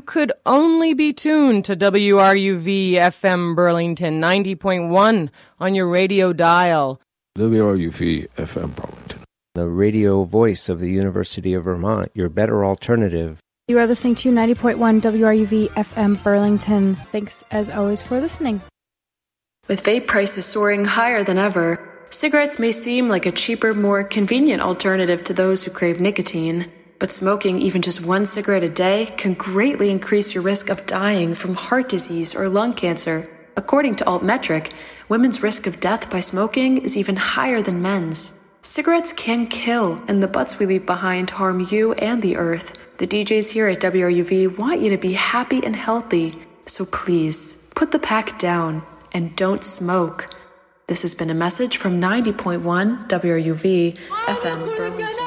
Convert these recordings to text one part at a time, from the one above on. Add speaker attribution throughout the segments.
Speaker 1: could only be tuned to WRUV FM Burlington 90.1 on your radio dial.
Speaker 2: WRUV FM Burlington.
Speaker 3: The radio voice of the University of Vermont, your better alternative.
Speaker 4: You are listening to 90.1 WRUV FM Burlington. Thanks as always for listening.
Speaker 5: With vape prices soaring higher than ever, cigarettes may seem like a cheaper, more convenient alternative to those who crave nicotine. But smoking even just one cigarette a day can greatly increase your risk of dying from heart disease or lung cancer. According to Altmetric, women's risk of death by smoking is even higher than men's. Cigarettes can kill, and the butts we leave behind harm you and the earth. The DJs here at WRUV want you to be happy and healthy. So please, put the pack down and don't smoke. This has been a message from 90.1 WRUV FM Burlington.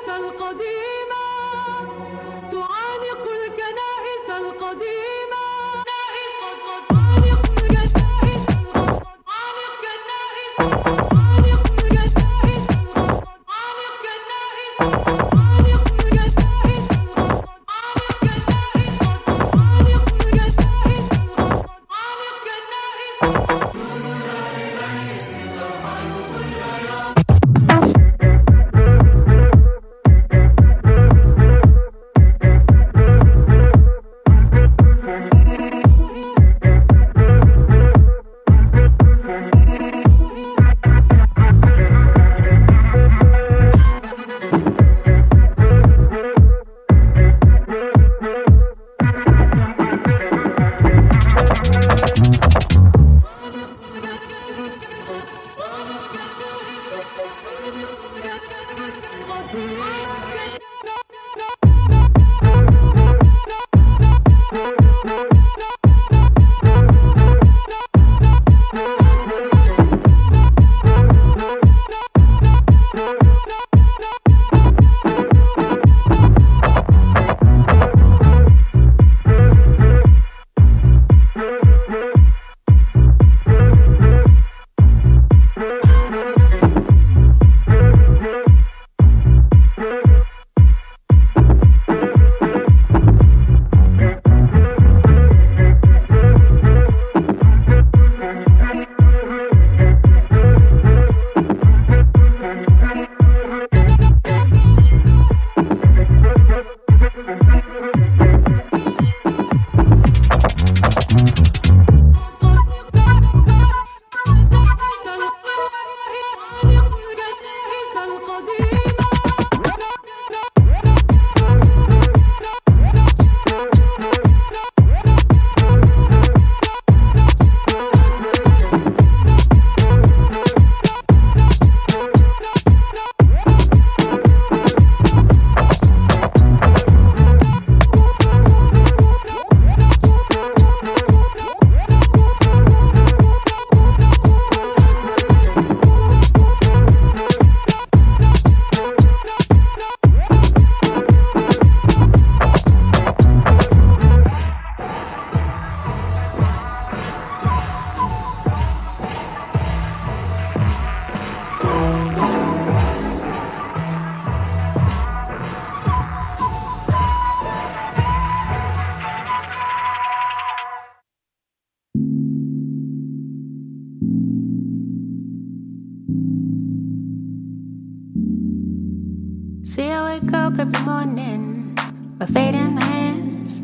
Speaker 6: See, I wake up every morning, my fate in my hands,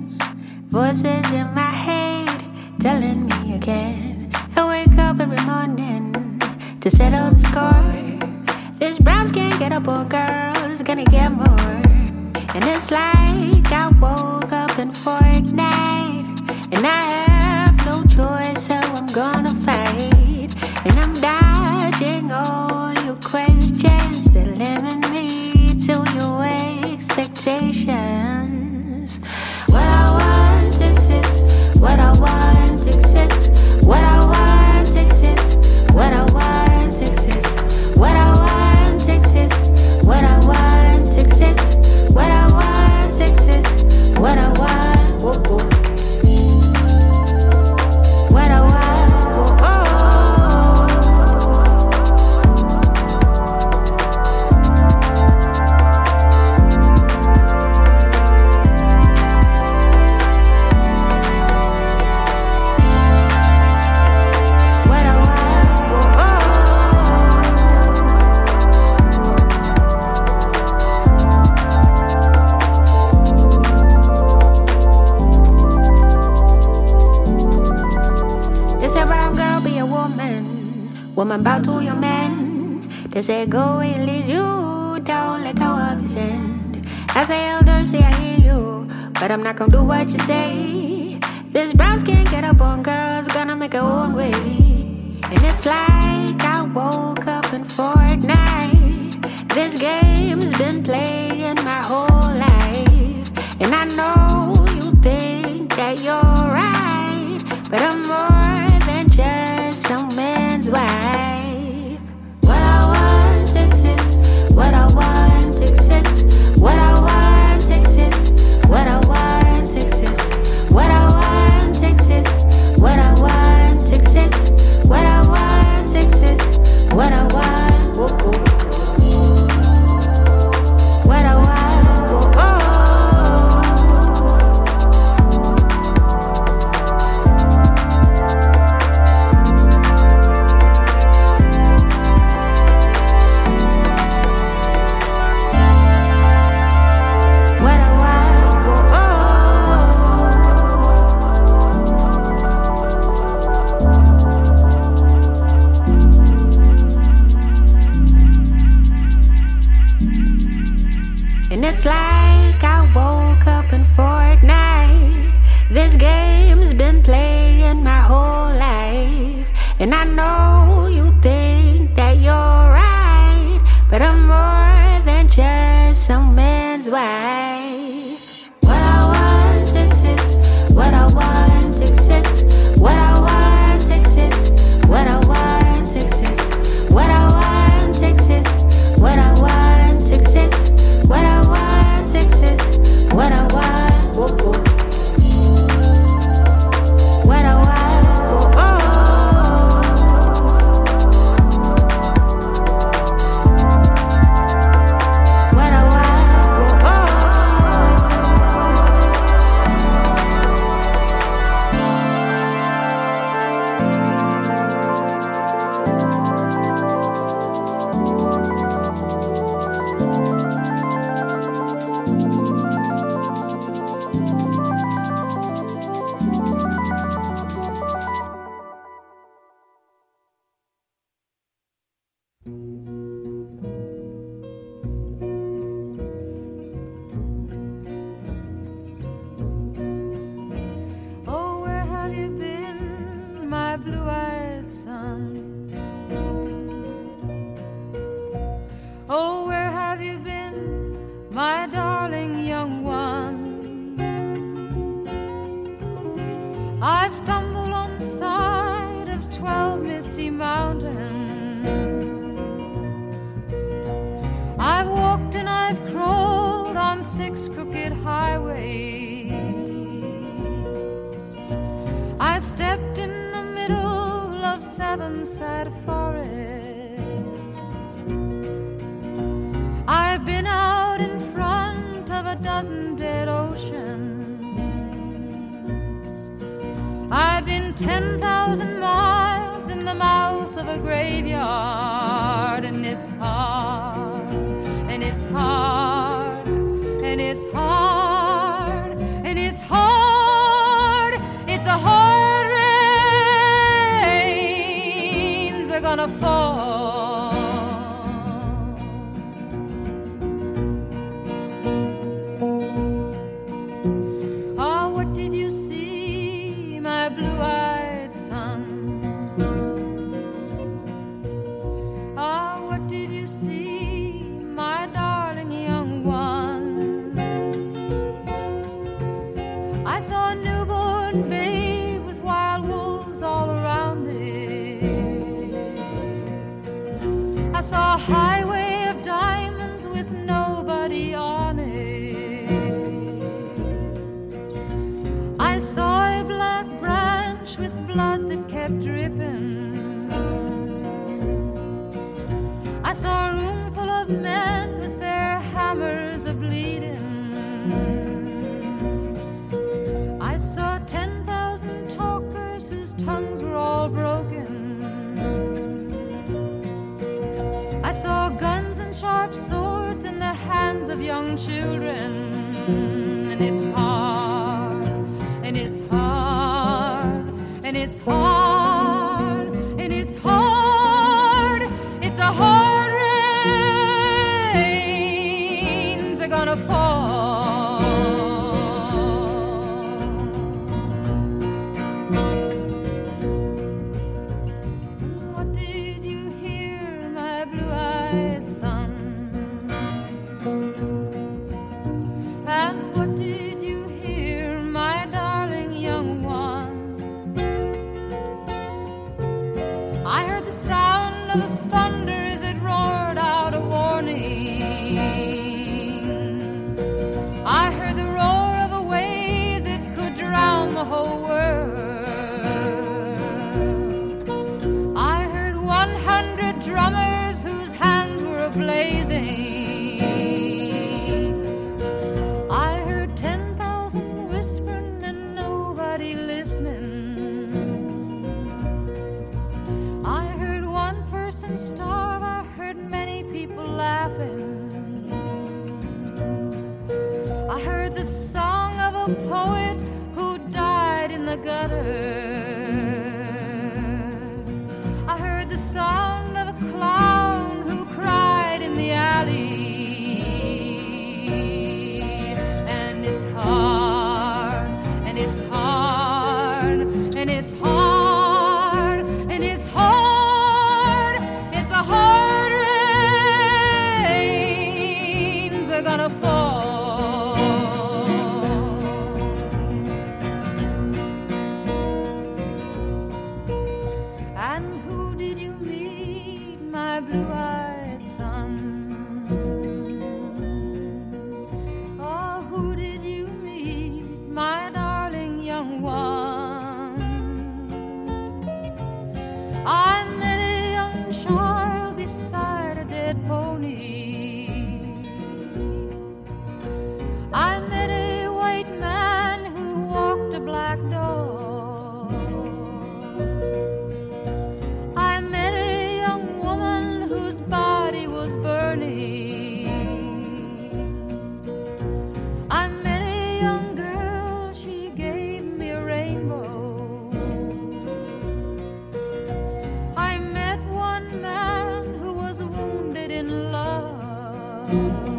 Speaker 6: voices in my head telling me again. I wake up every morning to settle the score. This brown skin get up, boy, girl, is gonna get more. And it's like I woke up in Fortnite, and I have no choice, so I'm gonna fight. And I'm dodging all your questions that limit me to your expectations. What I want exists, what I want exists, what I want exists, what I want exists, what I want exists, what I want exists, what I want exists, what I want. Whoa, whoa. Woman bow to your man. They say go where he leads you, don't let go of his hand. As the elders say I hear you, but I'm not gonna do what you say. This brown skin get up on girls, gonna make her own way. And it's like I woke up in Fortnite. This game's been playing my whole life. And I know you think that you're right, but I'm more than just some man's wife. What I want exists, what I want exists, what I want exists, what I want exists, what I want exists, what I want exists, what I want exists, what I want, whoa, whoa. What I want, whoa, whoa. And it's like I woke up in Fortnite. This game's been playing my whole life. And I know you think that you're right, but I'm more than just some man's wife. What I want exists, what I want exists, what I want exists, what I want exists, what I want exists, what I want exists. What I want exists, what I want, whoa, whoa. What I want, whoa, what I want, whoa,
Speaker 7: Oh, where have you been, my blue-eyed son? Oh, where have you been, my darling young one? I've stumbled on the side of 12 misty mountains. I've walked and I've crawled on 6 crooked highways. I've stepped in the middle of 7 sad forests. I've been out in front of a dozen dead oceans. I've been 10,000 miles in the mouth of a graveyard. And it's hard, and it's hard, and it's hard, and it's hard. It's a hard rains are gonna fall. Ah, what did you see, my blue-eyed son? Ah, what did you see, my darling young one? I saw a newborn babe with wild wolves all around it. I saw a highway of diamonds with nobody on it. I saw a black branch with blood that kept dripping. I saw a room full of men with their hammers a-bleeding. I saw 10,000 talkers whose tongues were all broken. I saw guns and sharp swords in the hands of young children. And it's hard, and it's hard, and it's hard, and it's hard. hard rains are gonna fall. What did you hear, my blue-eyed son? And what did you hear, my darling young one? I heard the sound of thunder as it roared out a warning. I heard the roar of a wave that could drown the whole world. I heard 100 drummers whose hands were ablazing. I heard 10,000 whispering and nobody listening. I heard one person starve, I heard many people laughing. I heard the song of a poet who died in the gutter. I heard the sound of a clown who cried in the alley. And it's hard, and it's hard, and it's hard, and it's hard. It's a hard rains are gonna fall. And who did you meet, my blue-eyed son? Oh, who did you meet, my darling young one? I met a young child beside a dead pony. I met a white man who walked a black dog. I met a young woman whose body was burning. I met a young girl, she gave me a rainbow. I met one man who was wounded in love.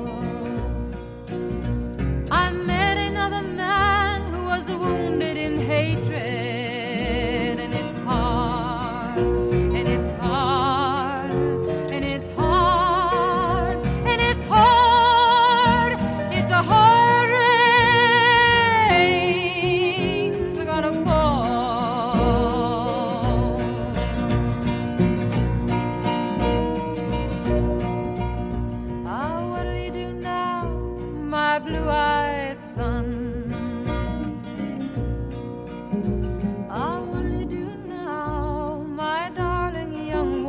Speaker 7: I met another man who was wounded in hatred. And it's hard, and it's hard, and it's hard, and it's hard. It's a hard rains are gonna fall. Ah, what'll you do now, my blue-eyed son? Ah, what'll you do now, my darling young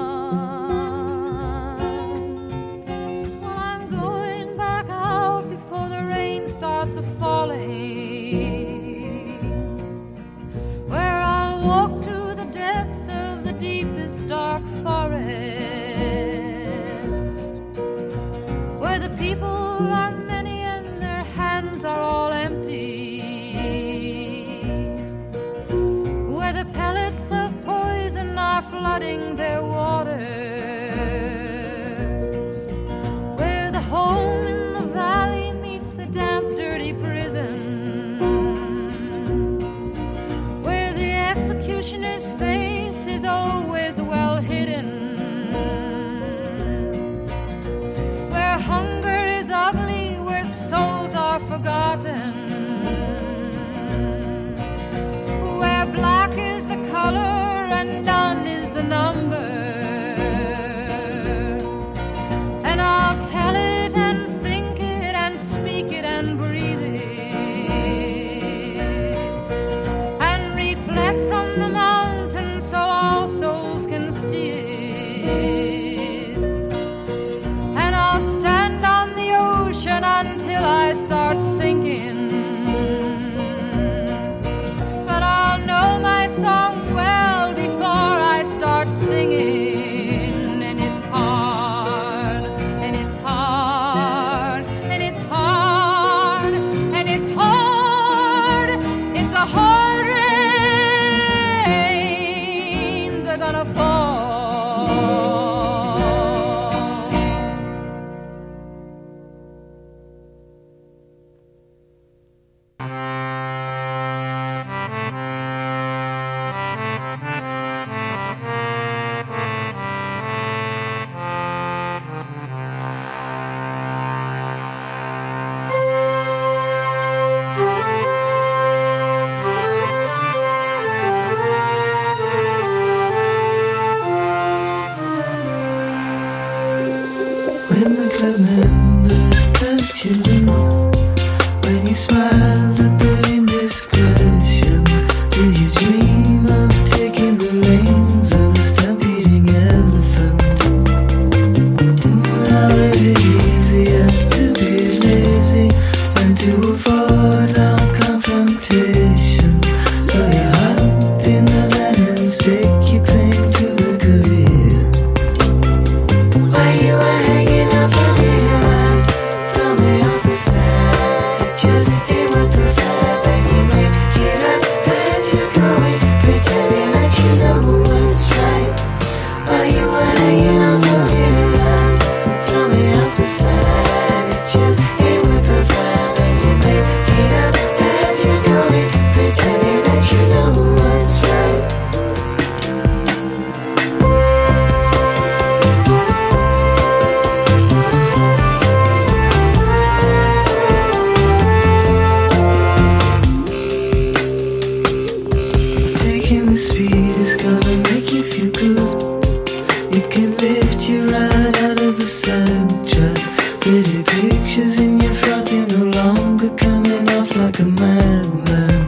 Speaker 7: one? Well, I'm going back out before the rain starts a-falling, where I'll walk to the depths of the deepest dark forest, where the people are many and their hands are all empty, where the pellets of poison are flooding their waters, where the home in the valley meets the damp, dirty prison, where the executioner's face is always well hidden, where hunger is ugly, where souls are forgotten, where black is the color and none is the number. And I'll tell it and think it and speak it and breathe it, and reflect from the mountain so all souls can see it. And I'll stand on the ocean until I start sinking, but I'll know my song well before I start singing.
Speaker 8: the members that you lose when you smiled at their indiscretions. Did you dream of taking the reins of the stampeding elephant? Or is it easier to be lazy and to avoid all confrontation? So you hop in the van and stake your claim to the career. While you were hanging out for dear life, throw me off the side. Just stay with the vibe and you make it up as you're going, pretending that you know what's right. While you were hanging out for dear life, throw me off the side. Just stay with the vibe and you make it up as you're going, pretending that you know what's right. Taking the speed is gonna make you feel good. You can lift you right out of the sidetrack. Pretty pictures in